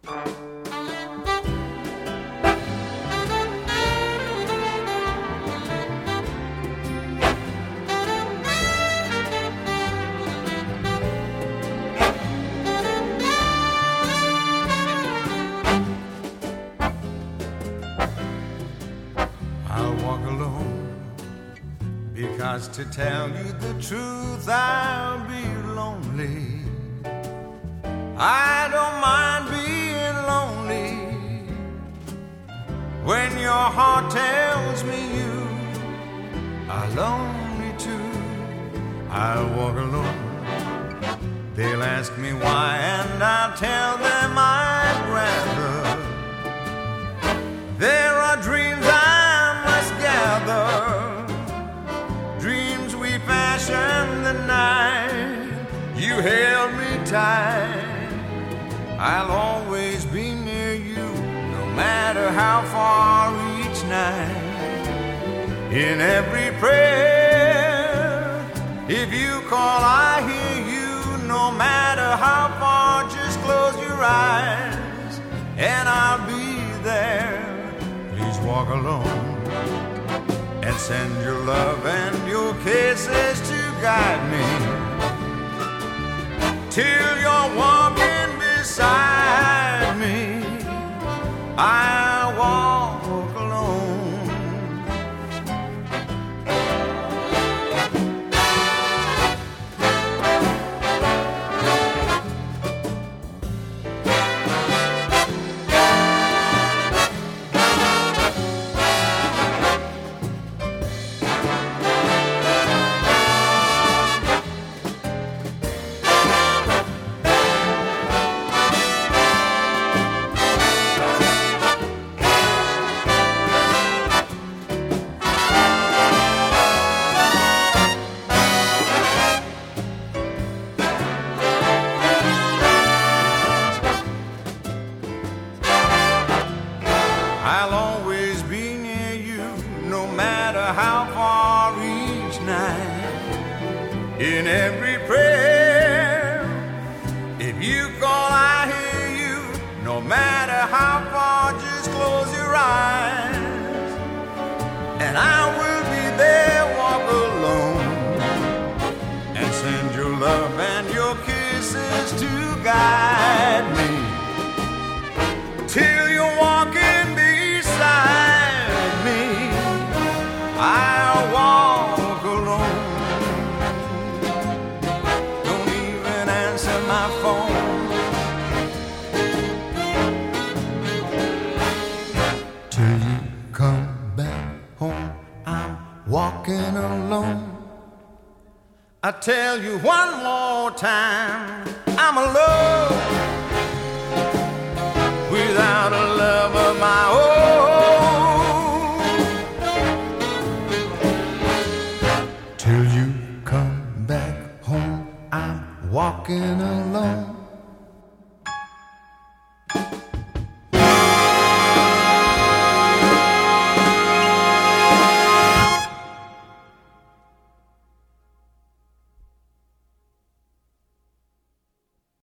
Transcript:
Because to tell you the truth, I'll be lonely. I don't mind being lonely when your heart tells me you are lonely too. I'll walk alone. They'll ask me why, and I'll tell them I'd rather. There are dreams I must gather, dreams we fashioned the night you held me tight. I'll always be near you, no matter how far each night. In every prayer, if you call, I hear you. No matter how far, just close your eyes, and I'll be there. Please walk alone and send your love and your kisses to guide me till you're walking beside me. I walk alone. I'll always be near you, no matter how far each night. In every prayer, if you call, I hear you. No matter how far, just close your eyes, and I will be there. Walk alone and send your love and your kisses to guide me till you're walking beside me. I'll walk alone. Don't even answer my phone. Till you come back home, I'm walking alone. I tell you one more time, I'm alone without a love of my own. Till you come back home, I'm walking alone.